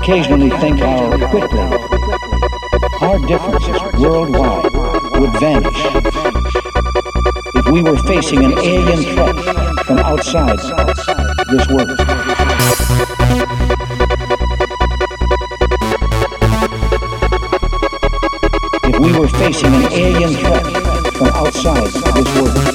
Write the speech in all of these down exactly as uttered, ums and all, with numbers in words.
occasionally think how quickly our differences worldwide would vanish if we were facing an alien threat from outside this world. If we were facing an alien threat from outside this world.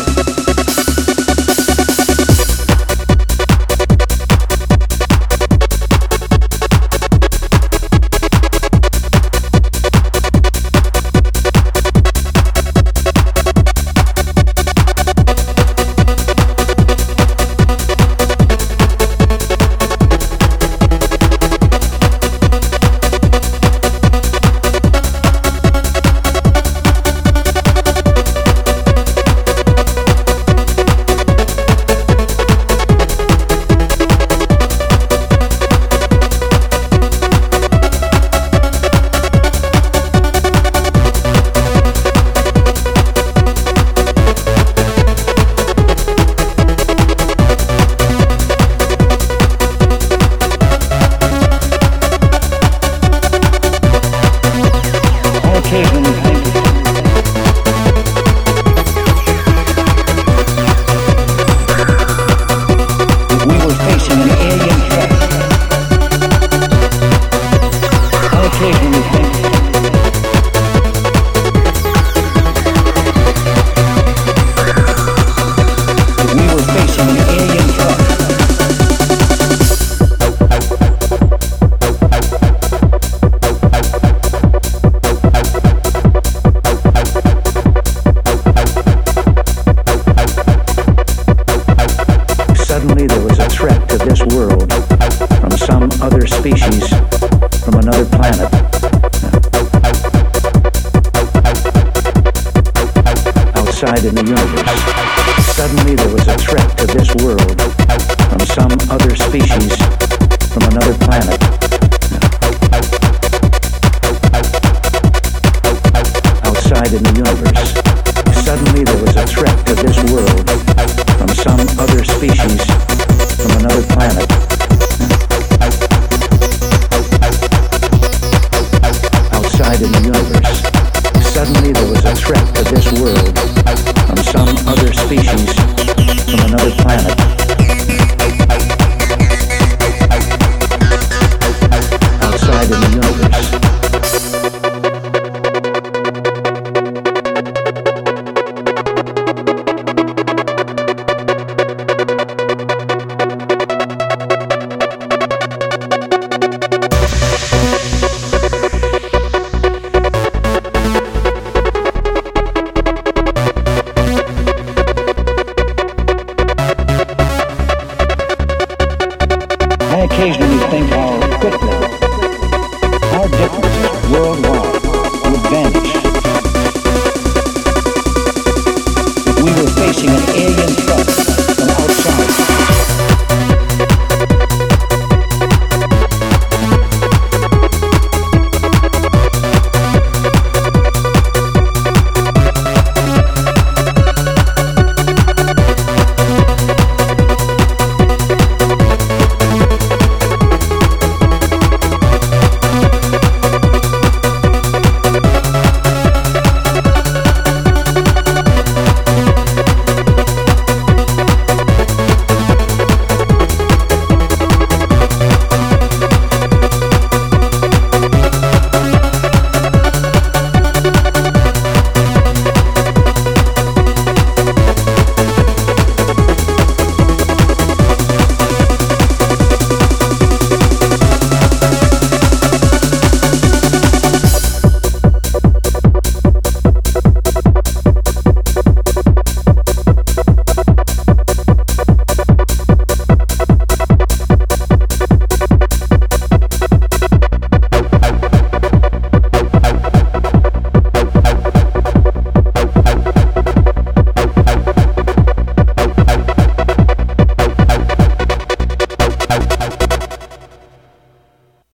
In the universe. Suddenly there was a threat to this world from some other species from another planet. Outside in the universe. Suddenly there was a threat to this world from some other species from another planet. Outside in the universe. Suddenly there was a threat to this world from some other species from another planet. Outside in the universe. I occasionally think how quickly our differences worldwide